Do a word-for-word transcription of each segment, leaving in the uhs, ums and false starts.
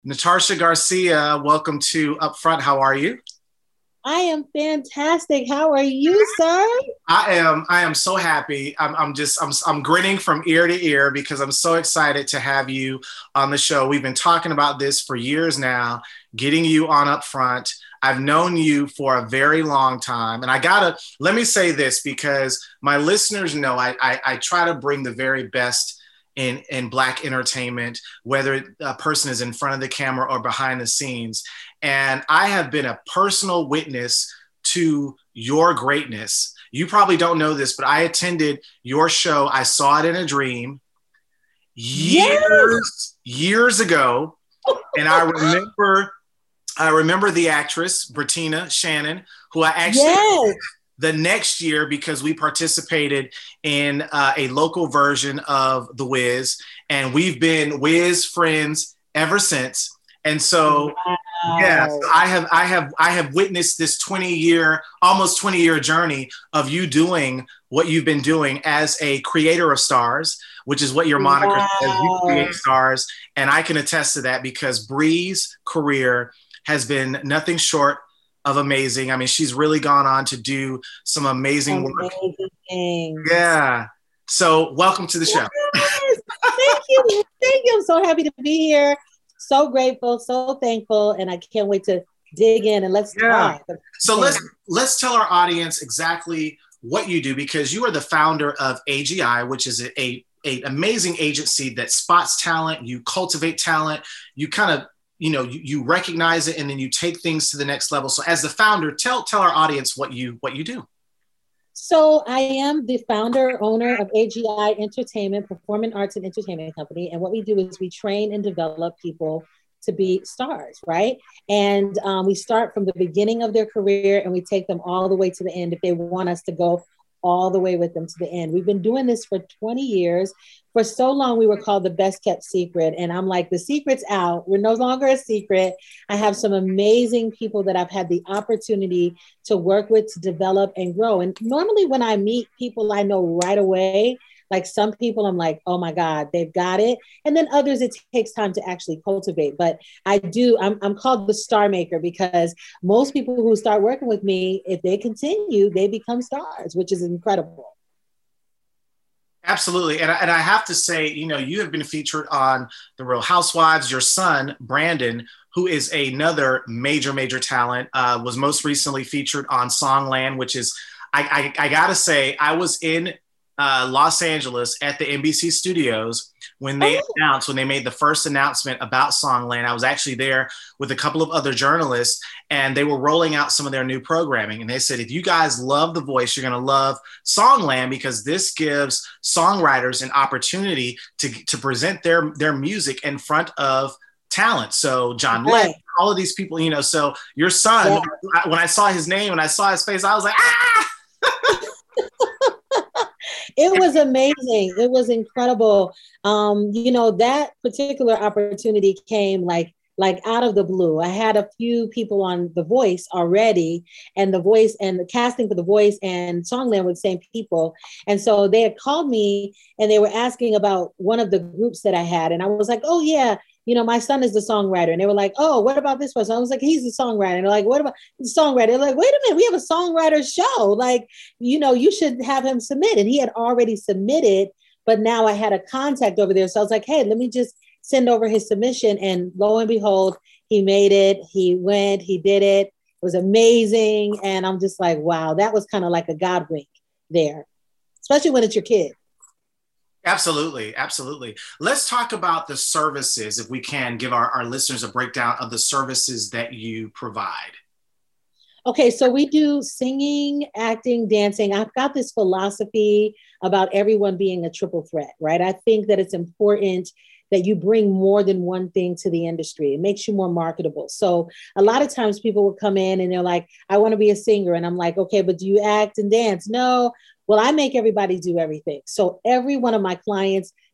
Natasha Garcia, welcome to Upfront. How are you? I am fantastic. How are you, sir? I am. I am so happy. I'm, I'm just. I'm. I'm grinning from ear to ear because I'm so excited to have you on the show. We've been talking about this for years now, getting you on Upfront. I've known you for a very long time, and I gotta let me say this because my listeners know I, I, I try to bring the very best in in Black entertainment, whether a person is in front of the camera or behind the scenes. And I have been a personal witness to your greatness. You probably don't know this, but I attended your show. I saw it in a dream years, yes. years ago. And I remember, I remember the actress, Bertina Shannon, who I actually yes. the next year because we participated in uh, a local version of The Wiz. And we've been Wiz friends ever since. And so, wow. yeah, so I have, I have, I have witnessed this twenty year, almost twenty year journey of you doing what you've been doing as a creator of stars, which is what your moniker wow. says. You create stars, and I can attest to that because Bree's career has been nothing short of amazing. I mean, she's really gone on to do some amazing, amazing work. Things. Yeah. So, welcome to the show. Yes. Thank you, thank you. I'm so happy to be here. So grateful, so thankful, and I can't wait to dig in and let's yeah. talk. So let's let's tell our audience exactly what you do because you are the founder of A G I, which is a, a, a amazing agency that spots talent, you cultivate talent, you kind of you know you, you recognize it, and then you take things to the next level. So as the founder, tell tell our audience what you what you do. So I am the founder, owner of A G I Entertainment, Performing Arts and Entertainment Company. And what we do is we train and develop people to be stars, right? And um, we start from the beginning of their career and we take them all the way to the end if they want us to go all the way with them to the end. We've been doing this for twenty years. For so long, we were called the best kept secret. And I'm like, the secret's out. We're no longer a secret. I have some amazing people that I've had the opportunity to work with, to develop and grow. And normally when I meet people I know right away, like some people I'm like, oh my God, they've got it. And then others, it takes time to actually cultivate. But I do, I'm, I'm called the star maker because most people who start working with me, if they continue, they become stars, which is incredible. Absolutely. And I, and I have to say, you know, you have been featured on The Real Housewives. Your son, Brandon, who is another major, major talent, uh, was most recently featured on Songland, which is, I, I, I got to say, I was in uh, Los Angeles at the N B C studios when they oh. announced, when they made the first announcement about Songland. I was actually there with a couple of other journalists, and they were rolling out some of their new programming. And they said, if you guys love The Voice, you're going to love Songland because this gives songwriters an opportunity to, to present their, their music in front of talent. So John right. Legend, all of these people, you know, so your son, yeah. when I saw his name and I saw his face, I was like, ah! It was amazing. It was incredible. Um, you know, that particular opportunity came like, like out of the blue. I had a few people on The Voice already, and The Voice and the casting for The Voice and Songland were the same people. And so they had called me and they were asking about one of the groups that I had. And I was like, oh yeah, you know, my son is the songwriter. And they were like, oh, what about this person? I was like, he's the songwriter. And they're like, what about the songwriter? They're like, wait a minute, we have a songwriter show. Like, you know, you should have him submit. And he had already submitted, but now I had a contact over there. So I was like, hey, let me just send over his submission. And lo and behold, he made it. He went, he did it. It was amazing. And I'm just like, wow, that was kind of like a God wink there, especially when it's your kid. Absolutely. Absolutely. Let's talk about the services, if we can give our, our listeners a breakdown of the services that you provide. Okay, so we do singing, acting, dancing. I've got this philosophy about everyone being a triple threat, right? I think that it's important that you bring more than one thing to the industry. It makes you more marketable. So a lot of times people will come in and they're like, I want to be a singer. And I'm like, okay, but do you act and dance? No. Well, I make everybody do everything. So every one of my clients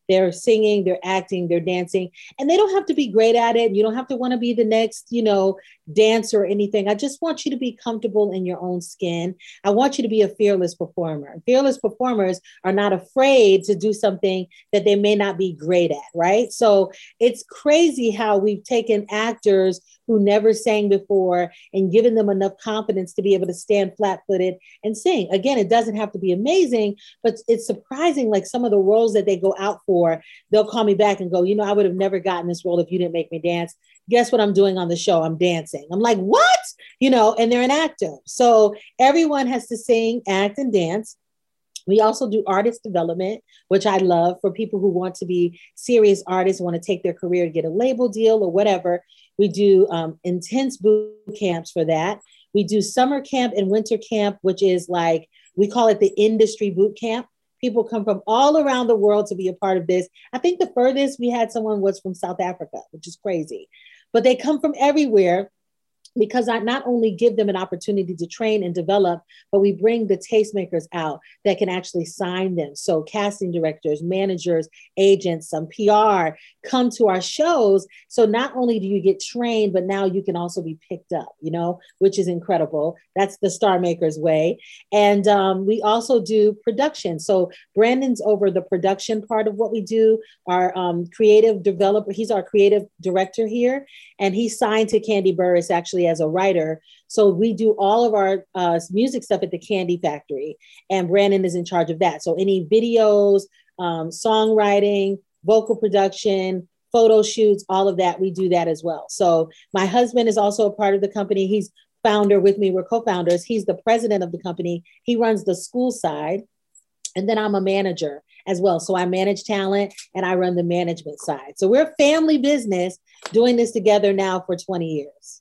They're singing, they're acting, they're dancing, and they don't have to be great at it. You don't have to want to be the next, you know, dancer or anything. I just want you to be comfortable in your own skin. I want you to be a fearless performer. Fearless performers are not afraid to do something that they may not be great at, right? So it's crazy how we've taken actors who never sang before and given them enough confidence to be able to stand flat-footed and sing. Again, it doesn't have to be amazing, but it's surprising, like some of the roles that they go out for, they'll call me back and go, you know, I would have never gotten this role if you didn't make me dance. Guess what I'm doing on the show? I'm dancing. I'm like, what? You know, and they're an actor. So everyone has to sing, act, and dance. We also do artist development, which I love for people who want to be serious artists, want to take their career, get a label deal or whatever. We do um, intense boot camps for that. We do summer camp and winter camp, which is like, we call it the industry boot camp. People come from all around the world to be a part of this. I think the furthest we had someone was from South Africa, which is crazy. But they come from everywhere, because I not only give them an opportunity to train and develop, but we bring the tastemakers out that can actually sign them. So casting directors, managers, agents, some P R come to our shows. So not only do you get trained, but now you can also be picked up, you know, which is incredible. That's the Star Makers way. And um, we also do production. So Brandon's over the production part of what we do. Our um, creative developer, he's our creative director here, and he's signed to Kandi Burruss actually as a writer. So we do all of our uh, music stuff at the Kandi Factory, and Brandon is in charge of that. So any videos, um, songwriting, vocal production, photo shoots, all of that, we do that as well. So my husband is also a part of the company. He's founder with me. We're co-founders. He's the president of the company. He runs the school side. And then I'm a manager as well. So I manage talent and I run the management side. So we're a family business doing this together now for twenty years.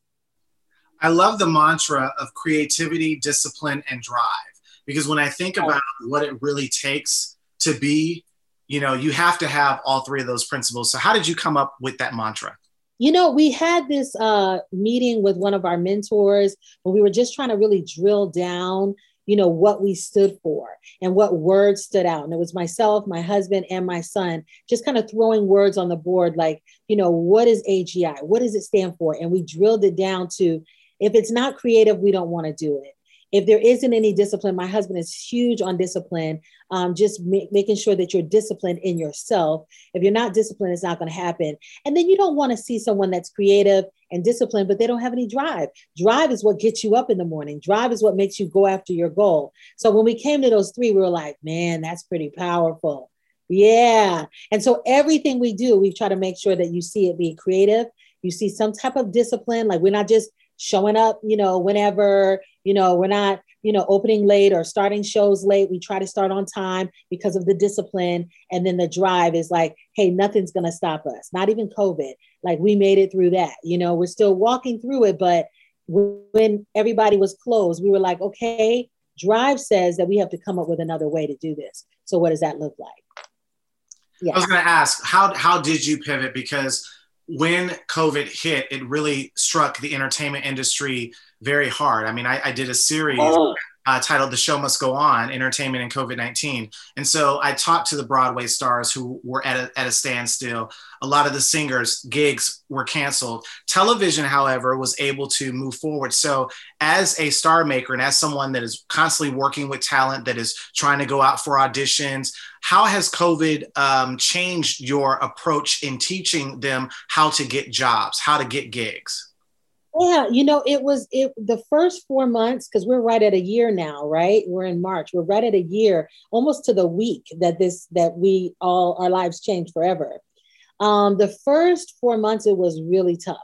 I love the mantra of creativity, discipline, and drive, because when I think about what it really takes to be, you know, you have to have all three of those principles. So how did you come up with that mantra? You know, we had this uh, meeting with one of our mentors when we were just trying to really drill down, you know, what we stood for and what words stood out. And it was myself, my husband, and my son, just kind of throwing words on the board, like, you know, what is A G I? What does it stand for? And we drilled it down to, if it's not creative, we don't want to do it. If there isn't any discipline, my husband is huge on discipline, um, just ma- making sure that you're disciplined in yourself. If you're not disciplined, it's not going to happen. And then you don't want to see someone that's creative and disciplined, but they don't have any drive. Drive is what gets you up in the morning. Drive is what makes you go after your goal. So when we came to those three, we were like, man, that's pretty powerful. Yeah. And so everything we do, we try to make sure that you see it being creative. You see some type of discipline. Like we're not just showing up, you know, whenever, you know, we're not, you know, opening late or starting shows late. We try to start on time because of the discipline. And then the drive is like, hey, nothing's going to stop us. Not even COVID. Like we made it through that. You know, we're still walking through it. But when everybody was closed, we were like, okay, drive says that we have to come up with another way to do this. So what does that look like? Yeah. I was going to ask, how, how did you pivot? Because when COVID hit, it really struck the entertainment industry very hard. I mean, I, I did a series oh. uh, titled The Show Must Go On, Entertainment and COVID nineteen. And so I talked to the Broadway stars who were at a, at a standstill. A lot of the singers' gigs were canceled. Television, however, was able to move forward. So as a star maker and as someone that is constantly working with talent, that is trying to go out for auditions, how has COVID um, changed your approach in teaching them how to get jobs, how to get gigs? Yeah, you know, it was it the first four months, because we're right at a year now, right? We're in March. We're right at a year, almost to the week that this that we all our lives changed forever. Um, the first four months, it was really tough.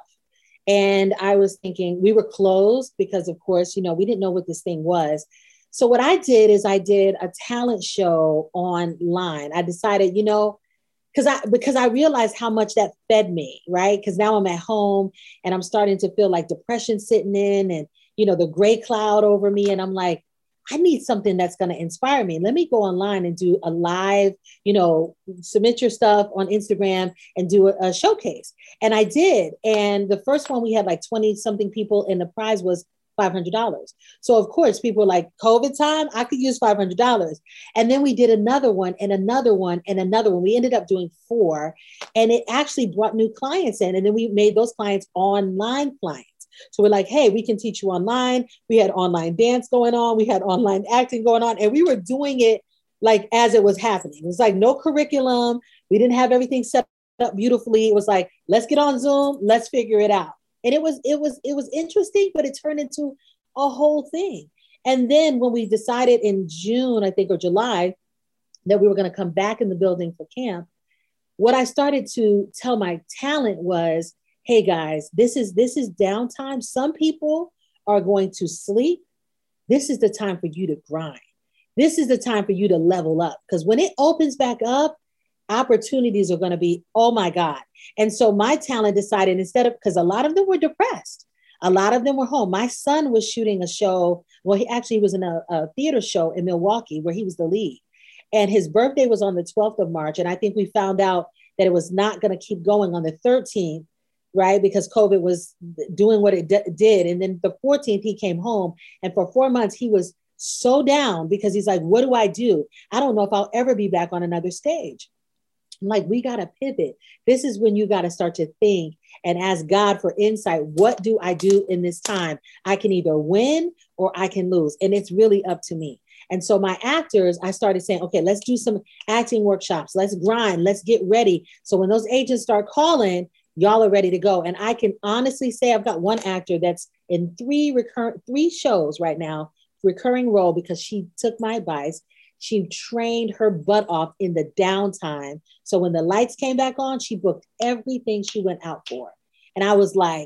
And I was thinking, we were closed because, of course, you know, we didn't know what this thing was. So what I did is I did a talent show online. I decided, you know, because I because I realized how much that fed me, right? Because now I'm at home and I'm starting to feel like depression sitting in and, you know, the gray cloud over me. And I'm like, I need something that's going to inspire me. Let me go online and do a live, you know, submit your stuff on Instagram and do a, a showcase. And I did. And the first one, we had like twenty something people and the prize was five hundred dollars. So of course, people were like, COVID time, I could use five hundred dollars. And then we did another one and another one and another one. We ended up doing four, and it actually brought new clients in. And then we made those clients online clients. So we're like, hey, we can teach you online. We had online dance going on. We had online acting going on. And we were doing it like as it was happening. It was like no curriculum. We didn't have everything set up beautifully. It was like, let's get on Zoom. Let's figure it out. And it was, it was, it was interesting, but it turned into a whole thing. And then when we decided in June, I think, or July, that we were going to come back in the building for camp, what I started to tell my talent was, hey guys, this is, this is downtime. Some people are going to sleep. This is the time for you to grind. This is the time for you to level up. Because when it opens back up, opportunities are going to be, oh my God. And so my talent decided, instead of, because a lot of them were depressed. A lot of them were home. My son was shooting a show. Well, he actually was in a, a theater show in Milwaukee where he was the lead. And his birthday was on the twelfth of March. And I think we found out that it was not going to keep going on the thirteenth, right? Because COVID was doing what it d- did. And then the fourteenth, he came home. And for four months, he was so down because he's like, what do I do? I don't know if I'll ever be back on another stage. I'm like, we got to pivot. This is when you got to start to think and ask God for insight. What do I do in this time? I can either win or I can lose. And it's really up to me. And so my actors, I started saying, okay, let's do some acting workshops. Let's grind. Let's get ready. So when those agents start calling, y'all are ready to go. And I can honestly say I've got one actor that's in three recurrent, three shows right now, recurring role, because she took my advice. She trained her butt off in the downtime. So when the lights came back on, she booked everything she went out for. And I was like,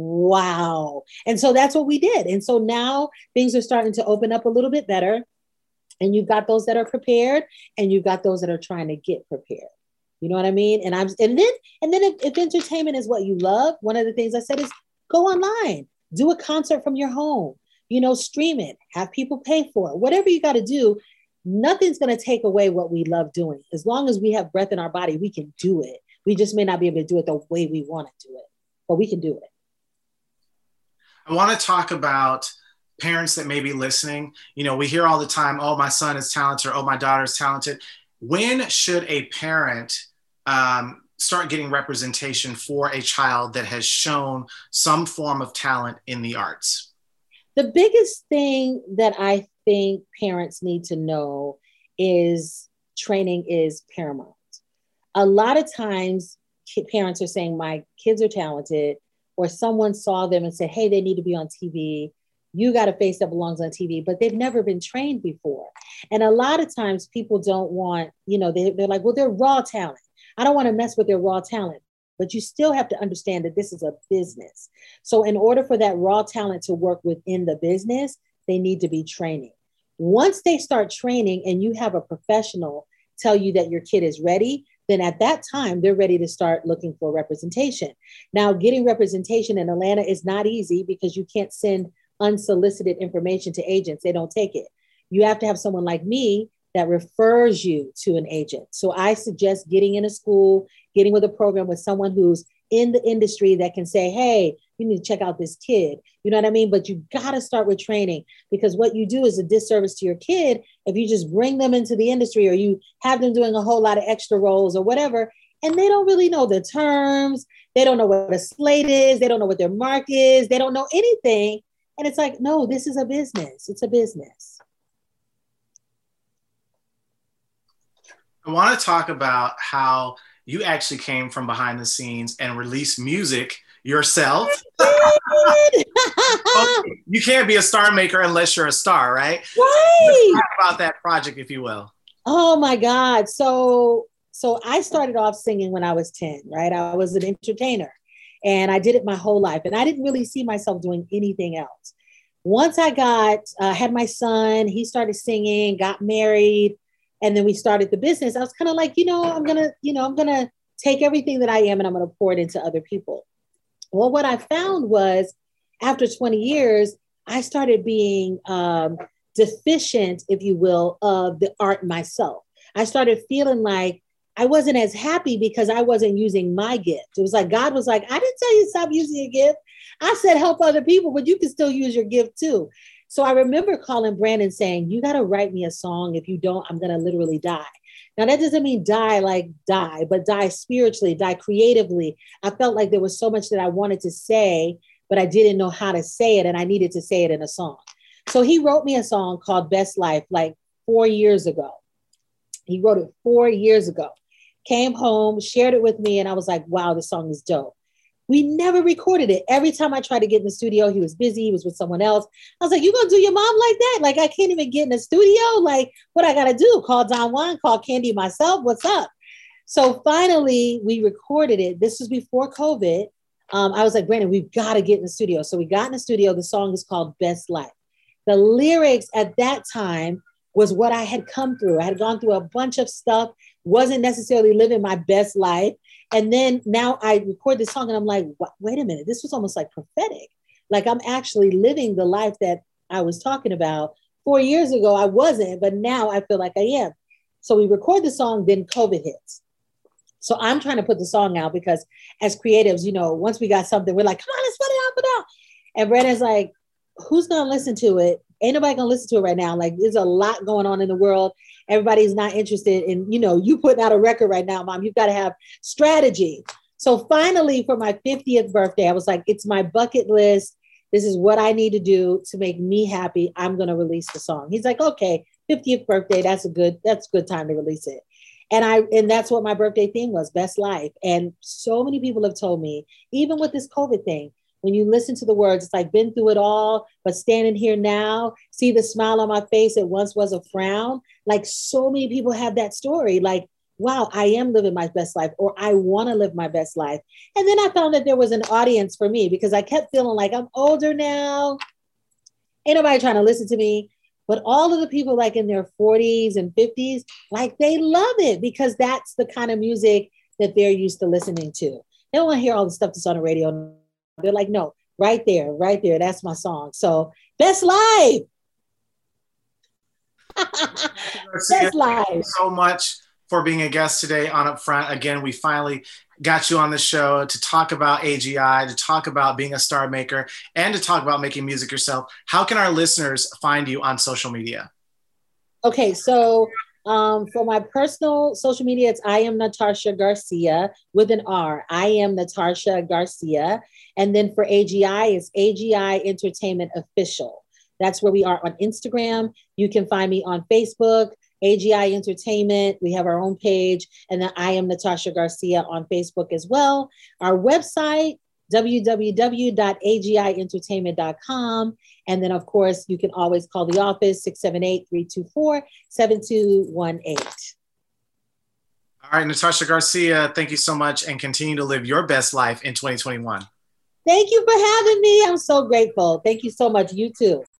wow. And so that's what we did. And so now things are starting to open up a little bit better. And you've got those that are prepared, and you've got those that are trying to get prepared. You know what I mean? And I'm, and then, and then if, if entertainment is what you love, one of the things I said is go online, do a concert from your home, you know, stream it, have people pay for it, whatever you got to do. Nothing's going to take away what we love doing. As long as we have breath in our body, we can do it. We just may not be able to do it the way we want to do it, but we can do it. I want to talk about parents that may be listening. You know, we hear all the time, oh, my son is talented, or oh, my daughter is talented. When should a parent um, start getting representation for a child that has shown some form of talent in the arts? The biggest thing that I think parents need to know is training is paramount. A lot of times parents are saying, my kids are talented, or someone saw them and said, hey, they need to be on T V. You got a face that belongs on T V, but they've never been trained before. And a lot of times people don't want, you know, they, they're like, well, they're raw talent. I don't want to mess with their raw talent. But you still have to understand that this is a business. So in order for that raw talent to work within the business, they need to be training. Once they start training and you have a professional tell you that your kid is ready, then at that time, they're ready to start looking for representation. Now, getting representation in Atlanta is not easy because you can't send unsolicited information to agents. They don't take it. You have to have someone like me that refers you to an agent. So I suggest getting in a school, getting with a program with someone who's in the industry that can say, hey, you need to check out this kid. You know what I mean? But you got to start with training, because what you do is a disservice to your kid if you just bring them into the industry, or you have them doing a whole lot of extra roles or whatever, and they don't really know the terms. They don't know what a slate is. They don't know what their mark is. They don't know anything. And it's like, no, this is a business. It's a business. I want to talk about how you actually came from behind the scenes and released music yourself. You can't be a star maker unless you're a star, right? Right. Let's talk about that project, if you will. Oh my God. So, so I started off singing when I was ten, right? I was an entertainer and I did it my whole life. And I didn't really see myself doing anything else. Once I got, uh, had my son, he started singing, got married, and then we started the business. I was kind of like, you know, I'm going to, you know, I'm going to take everything that I am and I'm going to pour it into other people. Well, what I found was after twenty years, I started being um, deficient, if you will, of the art myself. I started feeling like I wasn't as happy because I wasn't using my gift. It was like, God was like, I didn't tell you to stop using your gift. I said, help other people, but you can still use your gift too. So I remember calling Brandon saying, you got to write me a song. If you don't, I'm going to literally die. Now, that doesn't mean die like die, but die spiritually, die creatively. I felt like there was so much that I wanted to say, but I didn't know how to say it. And I needed to say it in a song. So he wrote me a song called Best Life like four years ago. He wrote it four years ago, came home, shared it with me. And I was like, wow, this song is dope. We never recorded it. Every time I tried to get in the studio, he was busy. He was with someone else. I was like, you gonna do your mom like that? Like, I can't even get in the studio. Like, what I gotta do? Call Don Juan, call Candy myself. What's up? So finally, we recorded it. This was before COVID. Um, I was like, Brandon, we've got to get in the studio. So we got in the studio. The song is called Best Life. The lyrics at that time was what I had come through. I had gone through a bunch of stuff, wasn't necessarily living my best life. And then now I record this song and I'm like, wait a minute, this was almost like prophetic. Like, I'm actually living the life that I was talking about. Four years ago, I wasn't, but now I feel like I am. So we record the song, then COVID hits. So I'm trying to put the song out because as creatives, you know, once we got something, we're like, come on, let's put it out, put it out. And Brandon's like, who's going to listen to it? Ain't nobody going to listen to it right now. Like, there's a lot going on in the world. Everybody's not interested in, you know, you putting out a record right now, Mom. You've got to have strategy. So finally, for my fiftieth birthday, I was like, it's my bucket list. This is what I need to do to make me happy. I'm going to release the song. He's like, okay, fiftieth birthday. That's a good, that's a good time to release it. And I, and that's what my birthday theme was, Best Life. And so many people have told me, even with this COVID thing, when you listen to the words, it's like, been through it all, but standing here now, see the smile on my face. It once was a frown. Like, so many people have that story. Like, wow, I am living my best life, or I want to live my best life. And then I found that there was an audience for me because I kept feeling like I'm older now. Ain't nobody trying to listen to me. But all of the people like in their forties and fifties, like, they love it because that's the kind of music that they're used to listening to. They don't want to hear all the stuff that's on the radio. They're like, no, right there, right there. That's my song. So, Best Life. Best Life. Thank you so much for being a guest today on Upfront. Again, we finally got you on the show to talk about A G I, to talk about being a star maker, and to talk about making music yourself. How can our listeners find you on social media? Okay, so um, for my personal social media, it's I am Natasha Garcia with an R. I am Natasha Garcia. And then for A G I, it's A G I Entertainment Official. That's where we are on Instagram. You can find me on Facebook, A G I Entertainment. We have our own page. And then I am Natasha Garcia on Facebook as well. Our website, w w w dot a g i entertainment dot com. And then, of course, you can always call the office, six seven eight, three two four, seven two one eight. All right, Natasha Garcia, thank you so much, and continue to live your best life in twenty twenty-one. Thank you for having me. I'm so grateful. Thank you so much. You too.